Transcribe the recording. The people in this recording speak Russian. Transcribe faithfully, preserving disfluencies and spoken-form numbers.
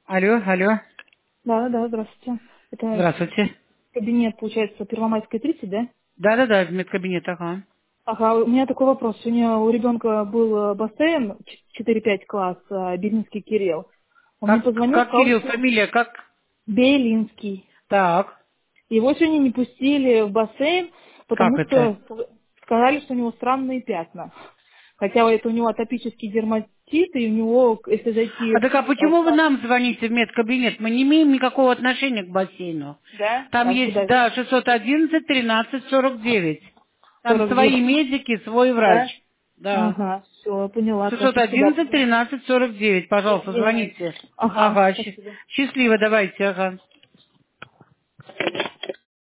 Алло, алло. Да, да, здравствуйте. Это Здравствуйте. кабинет, получается, Первомайская, тридцать, да? Да-да-да, в медкабинет, ага. Ага, у меня такой вопрос. У меня у ребенка был э, бассейн, четыре-пять класс, э, Белинский Кирилл. Он мне Как, позвонил, как сказал, Кирилл, что фамилия, как? Белинский. Так, Его сегодня не пустили в бассейн, как потому это? что сказали, что у него странные пятна. Хотя это у него атопический дерматит, и у него, если зайти А так а э, в почему вы пас- нам звоните в медкабинет? Мы не имеем никакого отношения к бассейну. да, Там а есть, куда? да, шестьсот одиннадцать тринадцать сорок девять. Там сорок свои девять. медики, свой врач. Да? Да. Ага, все, поняла. шестьсот Спасибо, да. одиннадцать тринадцать сорок девять, Я пожалуйста, извиняюсь. звоните. Ага, Ага, щ- спасибо. счастливо, давайте, ага.